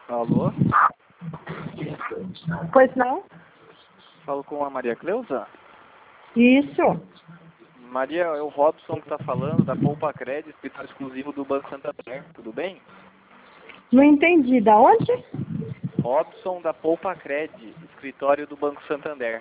Alô? Pois não? Falo com a Maria Cleusa? Isso. Maria, é o Robson que está falando, da Poupa Cred, escritório exclusivo do Banco Santander. Tudo bem? Não entendi. Da onde? Robson da Poupa Cred, escritório do Banco Santander.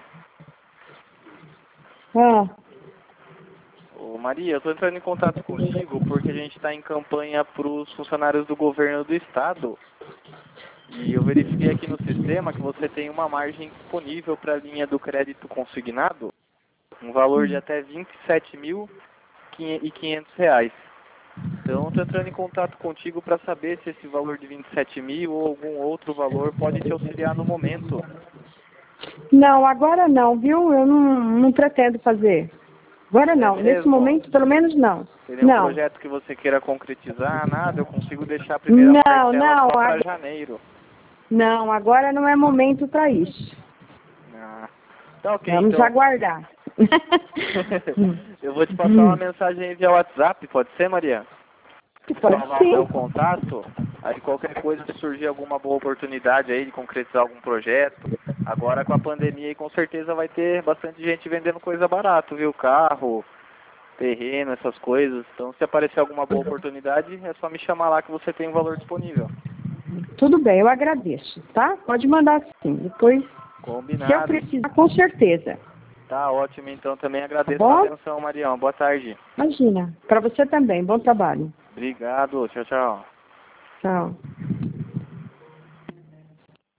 Ah, Ô Maria, eu estou entrando em contato contigo porque a gente está em campanha para os funcionários do governo do estado. E eu verifiquei aqui no sistema que você tem uma margem disponível para a linha do crédito consignado, um valor de até R$ 27.500. Então, estou entrando em contato contigo para saber se esse valor de 27 mil ou algum outro valor pode te auxiliar no momento. não, agora não, viu? Eu não pretendo fazer. Agora não. Nesse Mesmo? momento, pelo menos não. Tem nenhum Não. projeto que você queira concretizar? Nada, eu consigo deixar a primeira Não, parcela não. só para janeiro. Não, agora não é momento para isso. Ah, tá ok, Vamos então. aguardar. Eu vou te passar uma mensagem aí via WhatsApp, pode ser, Maria? Pode Salvar o sim. meu contato, aí qualquer coisa, se surgir alguma boa oportunidade aí de concretizar algum projeto, agora com a pandemia aí com certeza vai ter bastante gente vendendo coisa barato, viu? Carro, terreno, essas coisas. Então se aparecer alguma boa oportunidade, é só me chamar lá que você tem um valor disponível. Tudo bem, eu agradeço, tá? Pode mandar sim. Depois, se eu Combinado. precisar, com certeza. Tá ótimo, então também Tá agradeço a bom? atenção, Marião. Boa tarde. Imagina. Para você também. Bom trabalho. Obrigado, tchau, tchau. Tchau.